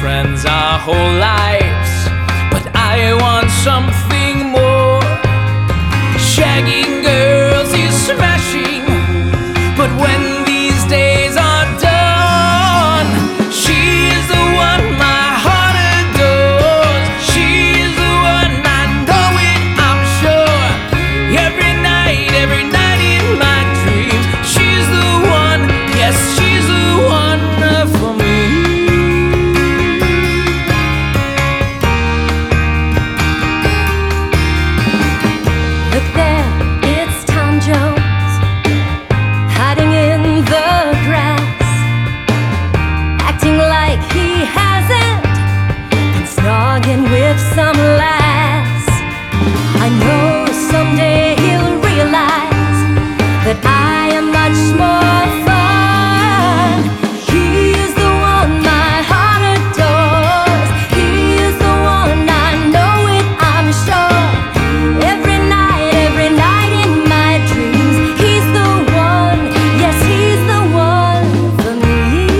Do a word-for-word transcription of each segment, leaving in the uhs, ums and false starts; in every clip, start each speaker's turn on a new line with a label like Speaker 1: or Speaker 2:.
Speaker 1: friends our whole lives, but I want something more. Shagging girls is smashing, but when these days are done, she's the one my heart adores. She's the one, I know it, I'm sure. Every night, every night in my dreams, she's the one, yes, she's the one for me.
Speaker 2: Look there, it's Tom Jones, hiding in the grass, acting like he hasn't been snogging with some lass. I know someday he'll realize that I am much more fun. He is the one my heart adores. He is the one, I know it, I'm sure. Every night, every night in my dreams, he's the one, yes, he's the one for me.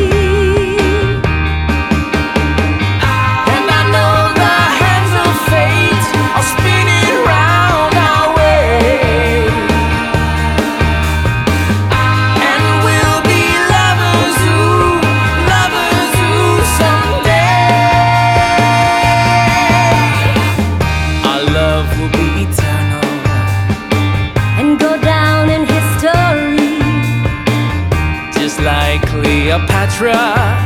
Speaker 1: And I know the hands of fate are spinning round our way, and we'll be lovers who, lovers who someday our love will be eternal.
Speaker 2: And go down in history.
Speaker 1: Just like Cleopatra